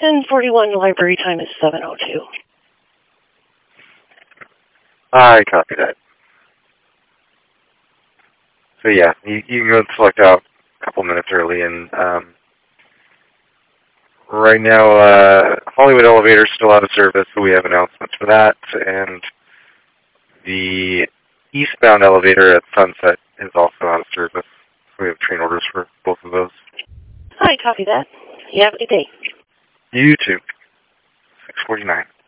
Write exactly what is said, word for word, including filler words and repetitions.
ten forty-one, library time is seven oh two. I copy that. So yeah, you, you can go and select out a couple minutes early, and um, right now uh, Hollywood Elevator is still out of service, so we have announcements for that, and the eastbound elevator at Sunset is also out of service. We have train orders for both of those. I copy that. You have a good day. You too.